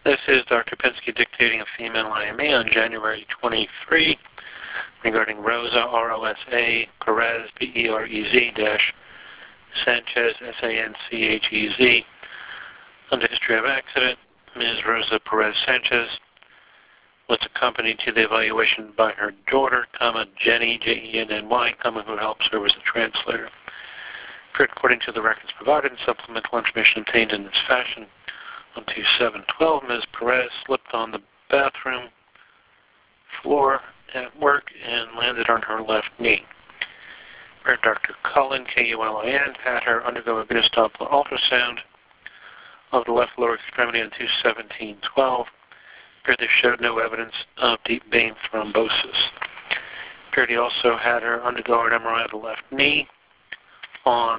This is Dr. Pinsky dictating a female IME on January 23 regarding Rosa, R-O-S-A, Perez, P-E-R-E-Z, Sanchez, S-A-N-C-H-E-Z. Under history of accident, Ms. Rosa Perez Sanchez was accompanied to the evaluation by her daughter, Jenny, J-E-N-N-Y, who helps her as a translator. According to the records provided and supplemental information obtained in this fashion, on 2/7/12, Ms. Perez slipped on the bathroom floor at work and landed on her left knee. Dr. Cullen, K-U-L-I-N, had her undergo a venous Doppler ultrasound of the left lower extremity on 2/17/12. They showed no evidence of deep vein thrombosis. He also had her undergo an MRI of the left knee on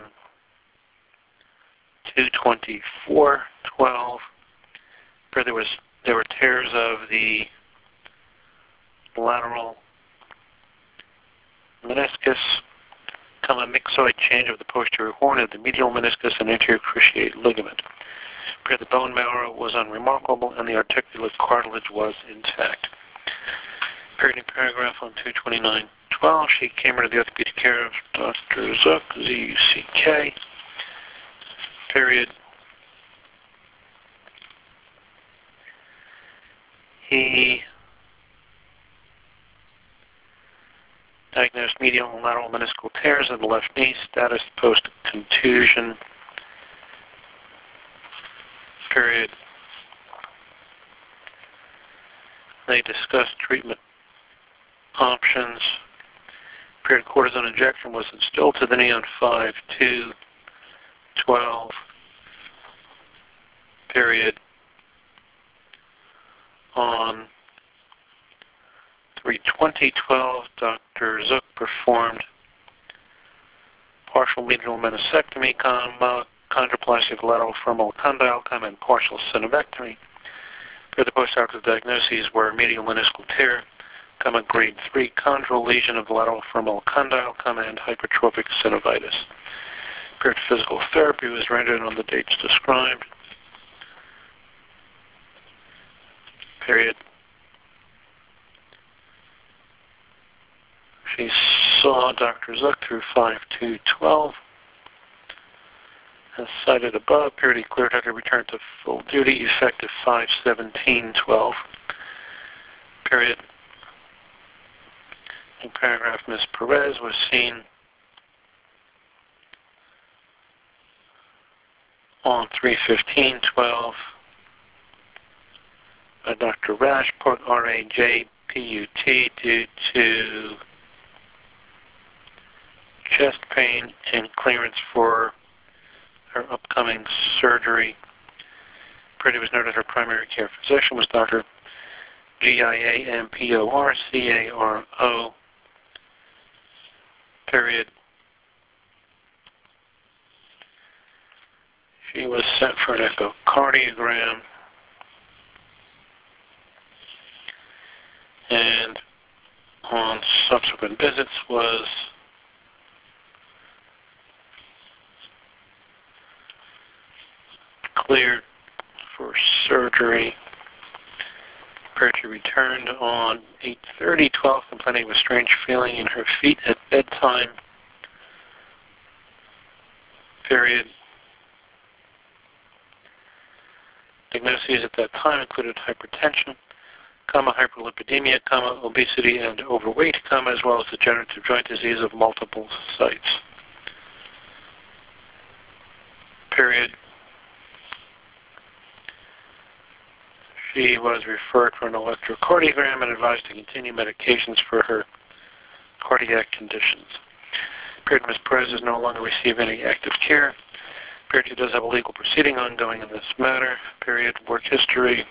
2/24/12. There were tears of the lateral meniscus, myxoid change of the posterior horn of the medial meniscus and anterior cruciate ligament. The bone marrow was unremarkable and the articulate cartilage was intact. In paragraph on 2/29/12, she came into the orthopedic care of Dr. Zuck, Z-U-C-K. He diagnosed medial and lateral meniscal tears of the left knee, status post-contusion. They discussed treatment options. Cortisone injection was instilled to the knee on 5/2/12. On 3/20/12, Dr. Zook performed partial medial meniscectomy, chondroplasty of the lateral femoral condyle, and partial synovectomy. The post-operative diagnoses were medial meniscal tear, grade 3 chondral lesion of the lateral femoral condyle, and hypertrophic synovitis. Physical therapy was rendered on the dates described. She saw Dr. Zuck through 5/2/12. As cited above, he cleared her to return to full duty effective 5/17/12. In paragraph, Ms. Perez was seen on 3/15/12 by Dr. Rajput, R-A-J-P-U-T, due to chest pain and clearance for her upcoming surgery. It was noted her primary care physician was Dr. Giamporcaro. She was sent for an echocardiogram, and on subsequent visits was cleared for surgery. She returned on 8/30/12, complaining of a strange feeling in her feet at bedtime. Diagnoses at that time included hypertension, hyperlipidemia, obesity, and overweight, as well as degenerative joint disease of multiple sites. She was referred for an electrocardiogram and advised to continue medications for her cardiac conditions. Ms. Perez is no longer receiving any active care. She does have a legal proceeding ongoing in this matter. Work history.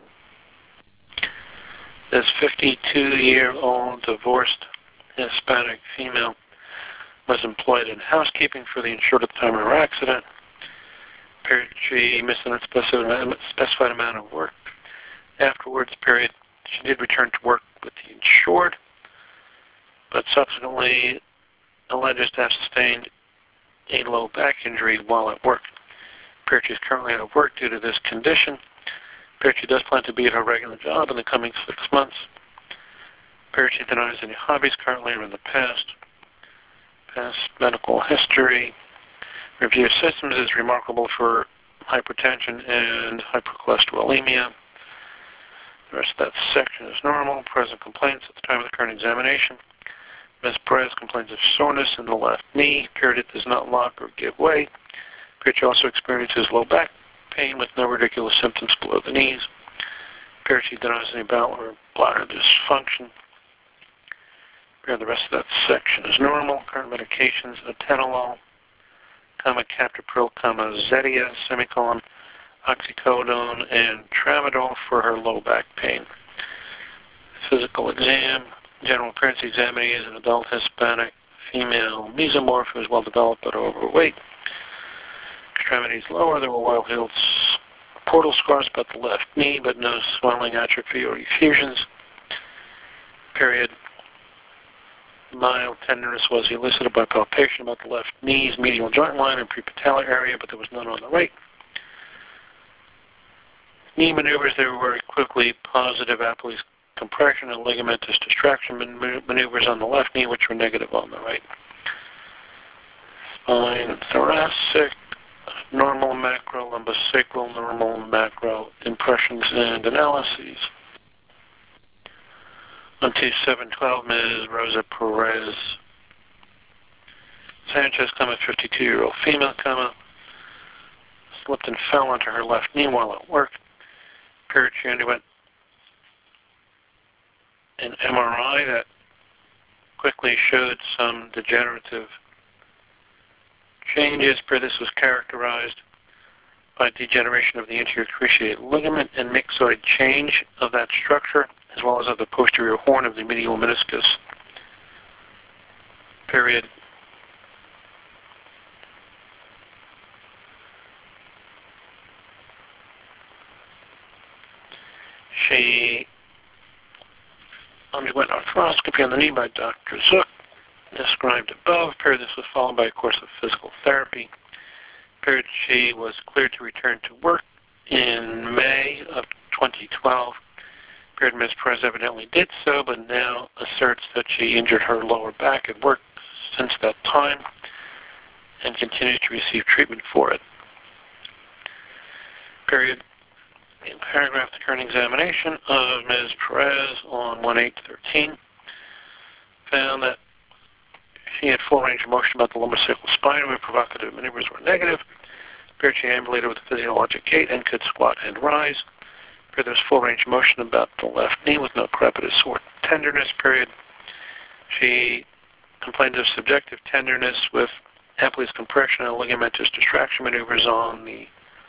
This 52-year-old divorced Hispanic female was employed in housekeeping for the insured at the time of her accident. She missed an unspecified amount of work. Afterwards, she did return to work with the insured, but subsequently alleges to have sustained a low back injury while at work. She is currently out of work due to this condition. Period. She does plan to be at her regular job in the coming 6 months. Period. She denies any hobbies currently or in the past. Past medical history. Review systems is remarkable for hypertension and hypercholesterolemia. The rest of that section is normal. Present complaints at the time of the current examination. Ms. Perez complains of soreness in the left knee. Period. It does not lock or give way. Period. She also experiences low back pain with no ridiculous symptoms below the knees. Period. She denies any bowel or bladder dysfunction. Period. The rest of that section is normal. Current medications: atenolol, captopril, Zetia, semicolon, oxycodone, and tramadol for her low back pain. Physical exam. General appearance: examinee is an adult Hispanic female mesomorph who is well developed but overweight. Extremities lower. There were well-healed portal scars about the left knee, but no swelling, atrophy, or effusions. Period. Mild tenderness was elicited by palpation about the left knee's medial joint line and prepatellar area, but there was none on the right. Knee maneuvers: there were quickly positive Apley's compression and ligamentous distraction maneuvers on the left knee, which were negative on the right. Spine, thoracic, normal macro, lumbosacral, normal macro impressions and analyses. On T712, Ms. Rosa Perez Sanchez, 52-year-old female, slipped and fell onto her left knee while at work. Period. She underwent an MRI that quickly showed some degenerative changes. This was characterized by degeneration of the anterior cruciate ligament and myxoid change of that structure, as well as of the posterior horn of the medial meniscus. Period. She underwent arthroscopy on the knee by Dr. Zook, described above. Period. This was followed by a course of physical therapy. Period. She was cleared to return to work in May of 2012. Period. Ms. Perez evidently did so, but now asserts that she injured her lower back at work since that time and continues to receive treatment for it. Period. In paragraph, the current examination of Ms. Perez on 1/8/13 found that she had full range of motion about the lumbosacral spine, where provocative maneuvers were negative. Period. She ambulated with a physiologic gait and could squat and rise. Period. There was full range of motion about the left knee with no crepitus or tenderness. Period. She complained of subjective tenderness with Apley's compression and ligamentous distraction maneuvers on the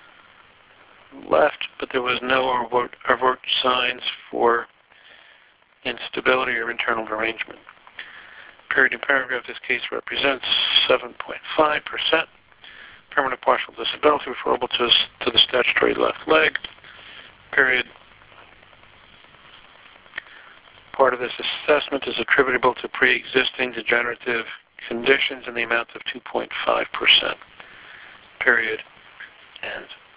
left, but there was no overt signs for instability or internal derangement. Period. In paragraph, this case represents 7.5% permanent partial disability referable to the statutory left leg. Period. Part of this assessment is attributable to pre-existing degenerative conditions in the amount of 2.5%. Period. And